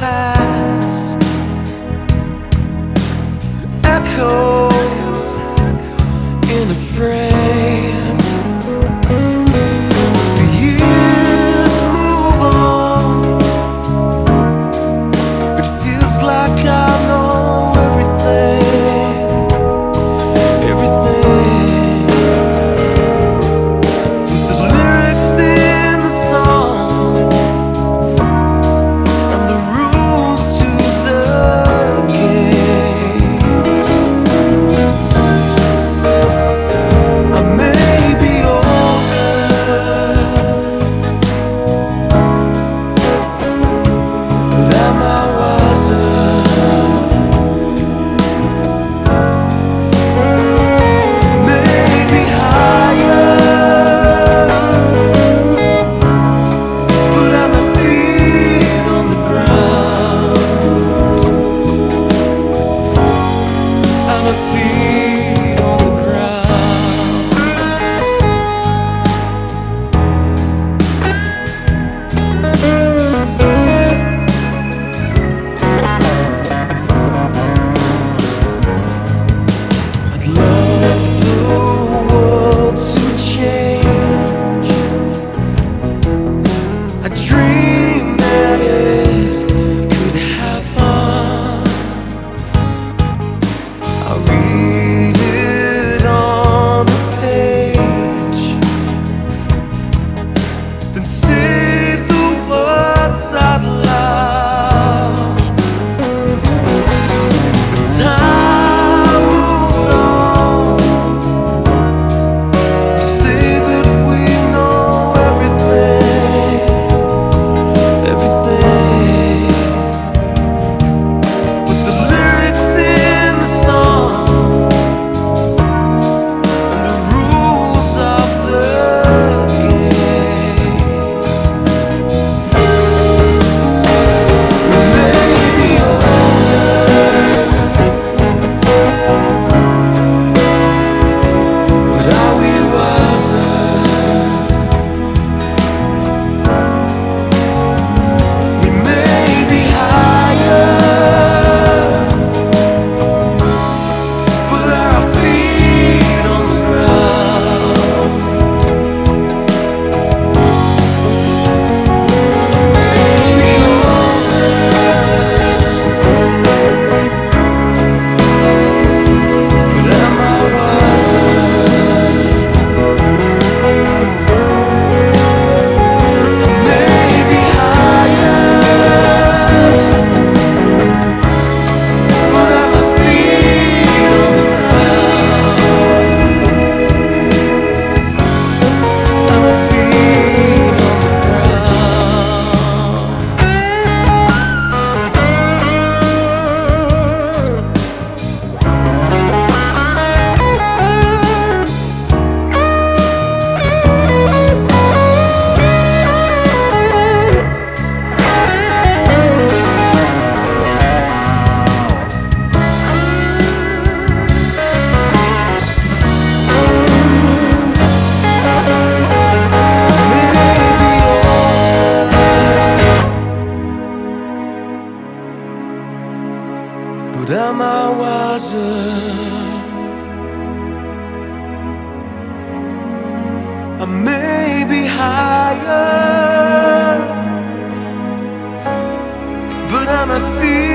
past, echoes in a frame. The years move on. It feels like I know everything, everything. With the lyrics in the song and the rules to the game. I may be older, but am I wiser? Maybe higher, but are my feet on the ground? Are my feet on the ground? I'd love the world to change. I dream that it could happen. I read it on a page, then say the words out loud. As time moves on, say that we know everything, everything. With the lyrics in the song and the rules of the game. We may be older, but are we wiser? We may be higher, but are our feet on the ground? Maybe older, but am I wiser? Maybe higher, but are my feet on the ground? Are my feet on the ground? But am I wiser? I may be higher, but am I feeling